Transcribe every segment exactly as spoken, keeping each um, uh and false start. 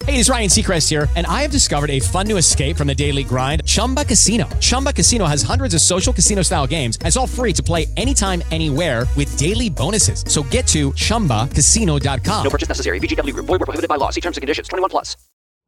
Hey, it's Ryan Seacrest here, and I have discovered a fun new escape from the daily grind, Chumba Casino. Chumba Casino has hundreds of social casino-style games, and it's all free to play anytime, anywhere with daily bonuses. So get to chumba casino dot com. No purchase necessary. V G W Group. Void where prohibited by law. See terms and conditions. twenty-one plus.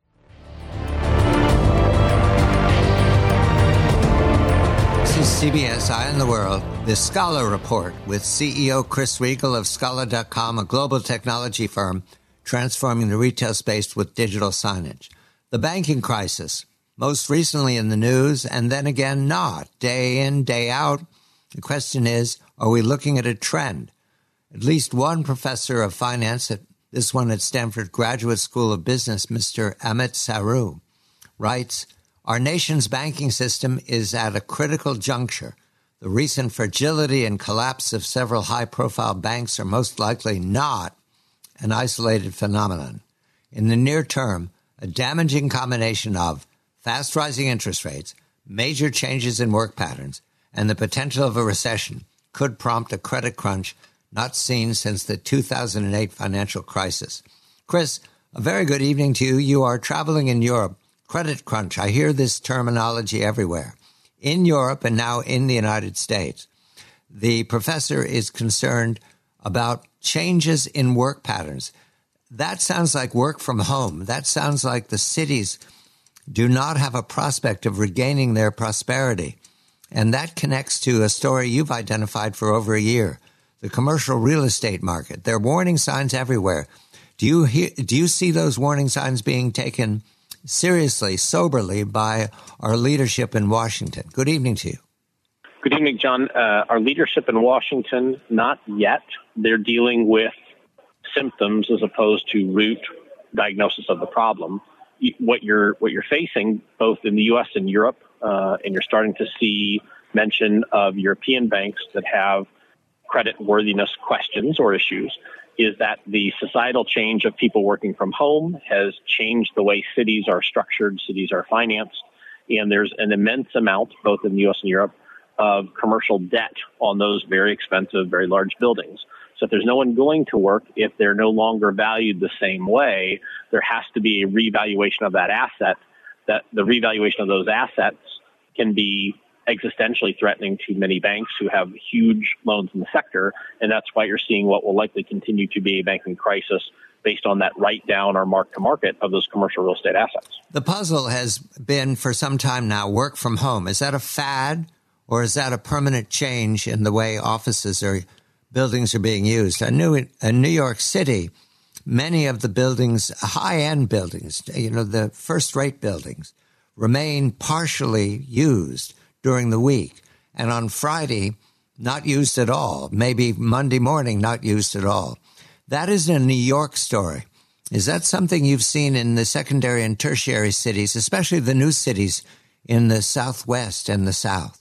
This is C B S Eye on the World, the Scholar Report, with C E O Chris Riegel of Scholar dot com, a global technology firm transforming the retail space with digital signage. The banking crisis, most recently in the news, and then again not, day in, day out. The question is, are we looking at a trend? At least one professor of finance, at this one at Stanford Graduate School of Business, Mister Amit Saru, writes, our nation's banking system is at a critical juncture. The recent fragility and collapse of several high-profile banks are most likely not an isolated phenomenon. In the near term, a damaging combination of fast rising interest rates, major changes in work patterns, and the potential of a recession could prompt a credit crunch not seen since the two thousand eight financial crisis. Chris, a very good evening to you. You are traveling in Europe. Credit crunch, I hear this terminology everywhere. In Europe and now in the United States, the professor is concerned about changes in work patterns. That sounds like work from home. That sounds like the cities do not have a prospect of regaining their prosperity. And that connects to a story you've identified for over a year, the commercial real estate market. There are warning signs everywhere. Do you hear, do you see those warning signs being taken seriously, soberly by our leadership in Washington? Good evening to you. Good evening, John. Uh, our leadership in Washington, not yet. They're dealing with symptoms as opposed to root diagnosis of the problem. What you're what you're facing, both in the U S and Europe, uh, and you're starting to see mention of European banks that have credit worthiness questions or issues, is that the societal change of people working from home has changed the way cities are structured, cities are financed, and there's an immense amount, both in the U S and Europe, of commercial debt on those very expensive, very large buildings. So if there's no one going to work, if they're no longer valued the same way, there has to be a revaluation of that asset. That the revaluation of those assets can be existentially threatening to many banks who have huge loans in the sector. And that's why you're seeing what will likely continue to be a banking crisis based on that write down or mark to market of those commercial real estate assets. The puzzle has been for some time now, work from home. Is that a fad? Or is that a permanent change in the way offices or buildings are being used? I knew in, in New York City, many of the buildings, high-end buildings, you know, the first-rate buildings, remain partially used during the week. And on Friday, not used at all. Maybe Monday morning, not used at all. That is a New York story. Is that something you've seen in the secondary and tertiary cities, especially the new cities in the Southwest and the South?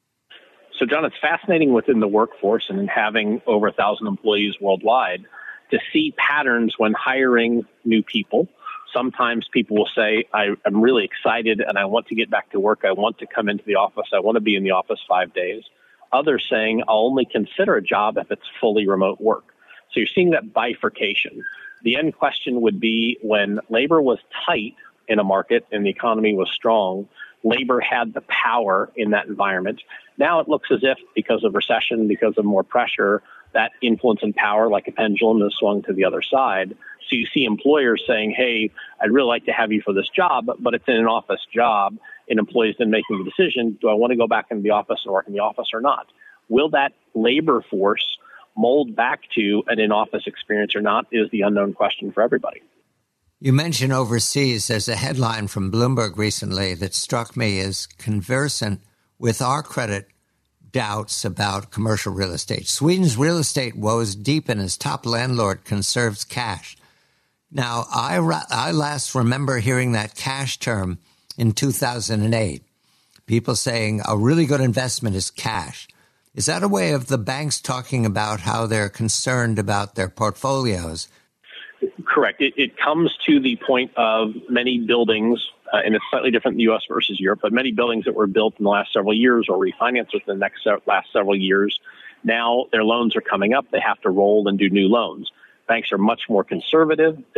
So, John, it's fascinating within the workforce and in having over a thousand employees worldwide to see patterns when hiring new people. Sometimes people will say, I, I'm really excited and I want to get back to work. I want to come into the office. I want to be in the office five days. Others saying, I'll only consider a job if it's fully remote work. So you're seeing that bifurcation. The end question would be when labor was tight in a market and the economy was strong, labor had the power in that environment. Now it looks as if, because of recession, because of more pressure, that influence and power, like a pendulum, has swung to the other side. So you see employers saying, hey, I'd really like to have you for this job, but it's in an office job, and employees then making the decision, do I want to go back into the office and work in the office or not? Will that labor force mold back to an in-office experience or not is the unknown question for everybody. You mentioned overseas. There's a headline from Bloomberg recently that struck me as conversant with our credit doubts about commercial real estate. Sweden's real estate woes deepen as top landlord conserves cash. Now, I, I last remember hearing that cash term in two thousand eight. People saying a really good investment is cash. Is that a way of the banks talking about how they're concerned about their portfolios? Correct. It, it comes to the point of many buildings, uh, and it's slightly different in the U S versus Europe, but many buildings that were built in the last several years or refinanced within the next se- last several years, now their loans are coming up. They have to roll and do new loans. Banks are much more conservative. They're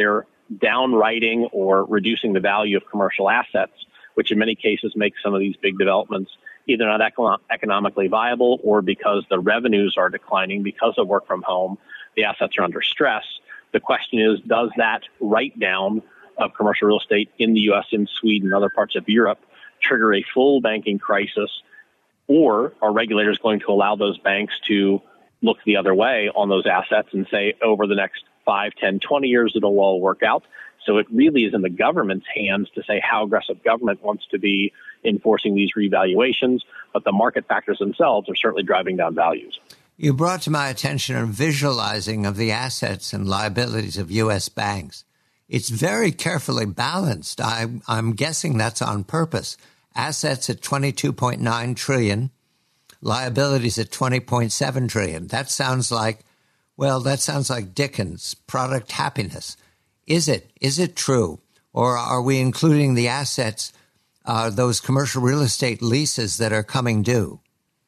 downwriting or reducing the value of commercial assets, which in many cases makes some of these big developments either not econo- economically viable or because the revenues are declining because of work from home, the assets are under stress. The question is, does that write down of commercial real estate in the U S, in Sweden, and other parts of Europe trigger a full banking crisis, or are regulators going to allow those banks to look the other way on those assets and say over the next five, ten, twenty years, it'll all work out? So it really is in the government's hands to say how aggressive government wants to be enforcing these revaluations, but the market factors themselves are certainly driving down values. You brought to my attention a visualizing of the assets and liabilities of U S banks. It's very carefully balanced. I, I'm guessing that's on purpose. Assets at twenty-two point nine trillion dollars, liabilities at twenty point seven trillion dollars. That sounds like, well, that sounds like Dickens, product happiness. Is it? Is it true? Or are we including the assets, uh, those commercial real estate leases that are coming due?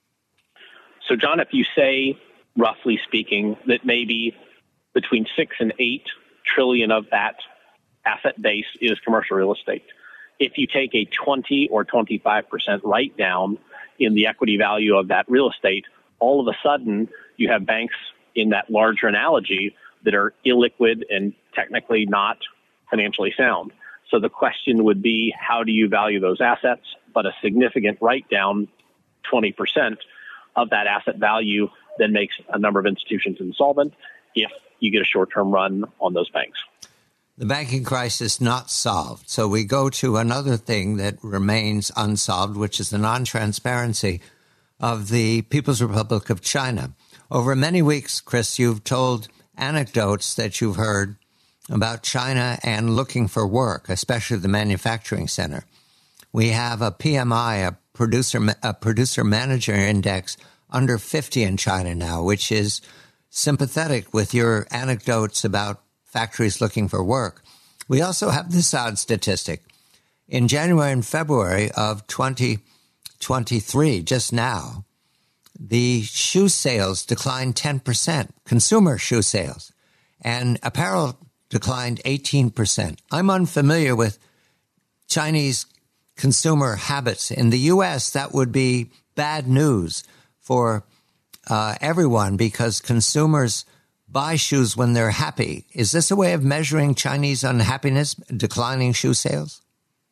So, John, if you say, roughly speaking, that maybe between six and eight trillion of that asset base is commercial real estate, if you take a twenty or twenty-five percent write down in the equity value of that real estate, all of a sudden you have banks in that larger analogy that are illiquid and technically not financially sound. So the question would be, how do you value those assets? But a significant write down, twenty percent of that asset value, then makes a number of institutions insolvent if you get a short-term run on those banks. The banking crisis not solved. So we go to another thing that remains unsolved, which is the non-transparency of the People's Republic of China. Over many weeks, Chris, you've told anecdotes that you've heard about China and looking for work, especially the manufacturing center. We have a P M I, a producer a producer manager index, under fifty in China now, which is sympathetic with your anecdotes about factories looking for work. We also have this odd statistic. In January and February of twenty twenty-three, just now, the shoe sales declined ten percent, consumer shoe sales, and apparel declined eighteen percent. I'm unfamiliar with Chinese consumer habits. In the U S, that would be bad news for uh, everyone because consumers buy shoes when they're happy. Is this a way of measuring Chinese unhappiness, declining shoe sales?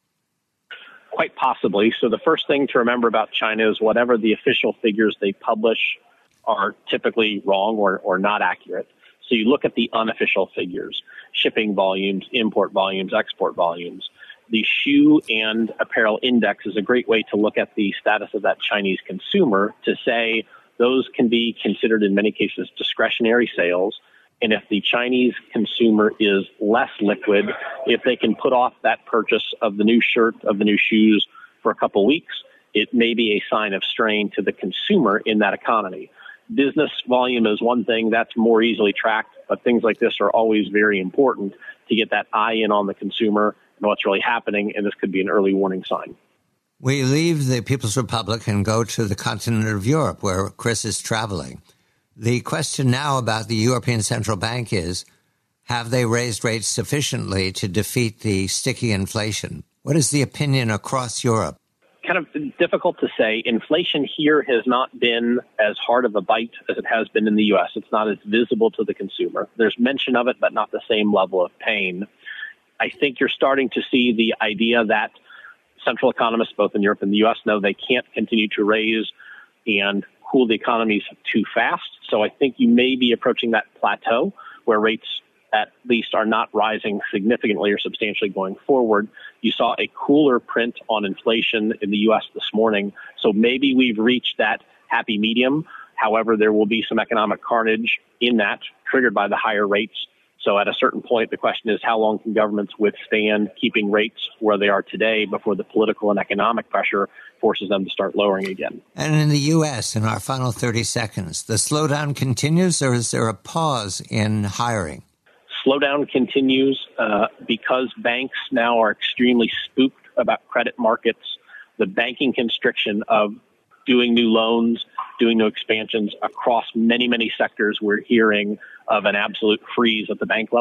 Quite possibly. So the first thing to remember about China is whatever the official figures they publish are typically wrong or, or not accurate. So you look at the unofficial figures, shipping volumes, import volumes, export volumes. The shoe and apparel index is a great way to look at the status of that Chinese consumer to say those can be considered in many cases discretionary sales. And if the Chinese consumer is less liquid, if they can put off that purchase of the new shirt, of the new shoes for a couple of weeks, it may be a sign of strain to the consumer in that economy. Business volume is one thing that's more easily tracked, but things like this are always very important to get that eye in on the consumer and what's really happening, and this could be an early warning sign. We leave the People's Republic and go to the continent of Europe, where Chris is traveling. The question now about the European Central Bank is, have they raised rates sufficiently to defeat the sticky inflation? What is the opinion across Europe? Kind of difficult to say. Inflation here has not been as hard of a bite as it has been in the U S. It's not as visible to the consumer. There's mention of it, but not the same level of pain. I think you're starting to see the idea that central economists, both in Europe and the U S, know they can't continue to raise and cool the economies too fast. So I think you may be approaching that plateau where rates at least are not rising significantly or substantially going forward. You saw a cooler print on inflation in the U S this morning. So maybe we've reached that happy medium. However, there will be some economic carnage in that triggered by the higher rates. So at a certain point, the question is, how long can governments withstand keeping rates where they are today before the political and economic pressure forces them to start lowering again? And in the U S, in our final thirty seconds, the slowdown continues, or is there a pause in hiring? Slowdown continues uh, because banks now are extremely spooked about credit markets. The banking constriction of doing new loans, doing new expansions across many, many sectors, we're hearing of an absolute freeze at the bank level.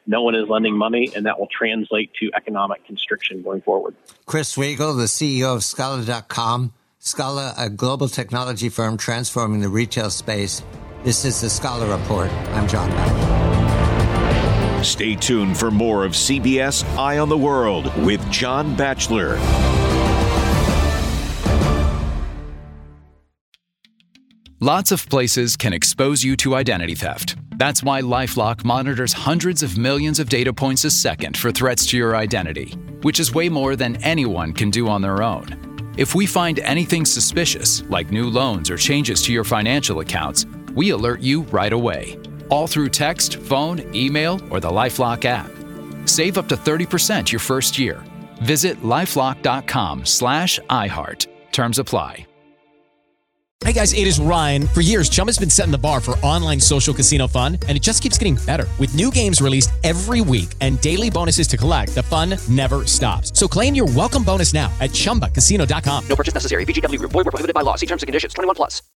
no one is lending money, and that will translate to economic constriction going forward. Chris Weigel, the C E O of Scala dot com. Scala, a global technology firm transforming the retail space. This is the Scala Report. I'm John Batchelor. Stay tuned for more of C B S Eye on the World with John Batchelor. Lots of places can expose you to identity theft. That's why LifeLock monitors hundreds of millions of data points a second for threats to your identity, which is way more than anyone can do on their own. If we find anything suspicious, like new loans or changes to your financial accounts, we alert you right away, all through text, phone, email, or the LifeLock app. Save up to thirty percent your first year. Visit lifelock.com slash iHeart. Terms apply. Hey guys, it is Ryan. For years, Chumba's been setting the bar for online social casino fun, and it just keeps getting better. With new games released every week and daily bonuses to collect, the fun never stops. So claim your welcome bonus now at chumba casino dot com. No purchase necessary. V G W Group. Void where prohibited by law. See terms and conditions. twenty-one plus.